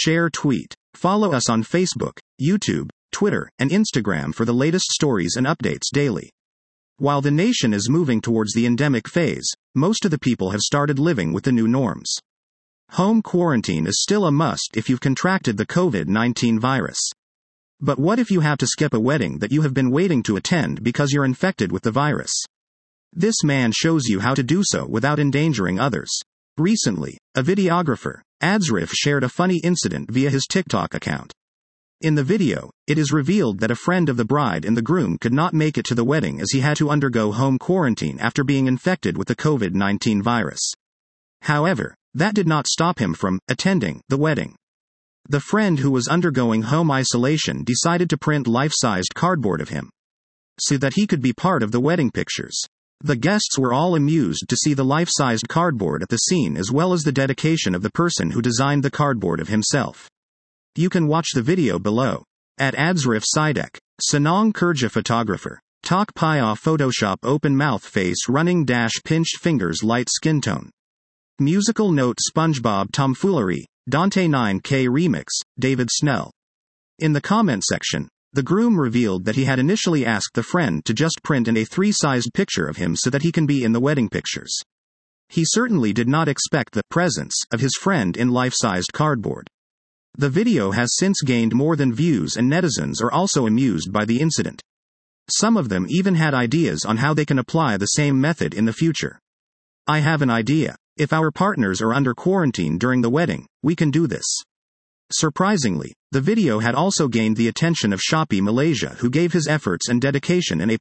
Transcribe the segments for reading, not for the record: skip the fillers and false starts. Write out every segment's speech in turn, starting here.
share, tweet. Follow us on Facebook, YouTube, Twitter, and Instagram for the latest stories and updates daily. While the nation is moving towards the endemic phase, most of the people have started living with the new norms. Home quarantine is still a must if you've contracted the COVID-19 virus. But what if you have to skip a wedding that you have been waiting to attend because you're infected with the virus? This man shows you how to do so without endangering others. Recently, a videographer, Adzrif, shared a funny incident via his TikTok account. In the video, it is revealed that a friend of the bride and the groom could not make it to the wedding as he had to undergo home quarantine after being infected with the COVID-19 virus. However, that did not stop him from attending the wedding. The friend who was undergoing home isolation decided to print life-sized cardboard of him so that he could be part of the wedding pictures. The guests were all amused to see the life-sized cardboard at the scene as well as the dedication of the person who designed the cardboard of himself. You can watch the video below. At Adzrif Sidek, Sanong Kurja photographer, Tok Paya Photoshop open mouth face running dash pinched fingers light skin tone. Musical note SpongeBob tomfoolery, Dante 9K remix, David Snell. In the comment section, the groom revealed that he had initially asked the friend to just print an A3-sized picture of him so that he can be in the wedding pictures. He certainly did not expect the presence of his friend in life-sized cardboard. The video has since gained more than views and netizens are also amused by the incident. Some of them even had ideas on how they can apply the same method in the future. I have an idea. If our partners are under quarantine during the wedding, we can do this. Surprisingly, the video had also gained the attention of Shopee Malaysia, who gave his efforts and dedication an A+.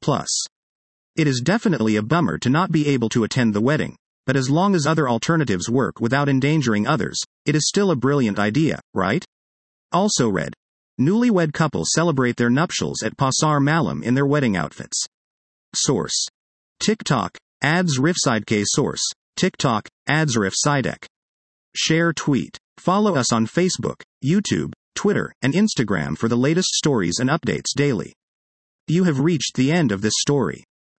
It is definitely a bummer to not be able to attend the wedding, but as long as other alternatives work without endangering others, it is still a brilliant idea, right? Also read. Newlywed couple celebrate their nuptials at Pasar Malam in their wedding outfits. Source. TikTok, Adzrif Sidek. Source. TikTok, Adzrif Sidek. Share, tweet. Follow us on Facebook, YouTube, Twitter, and Instagram for the latest stories and updates daily. You have reached the end of this story.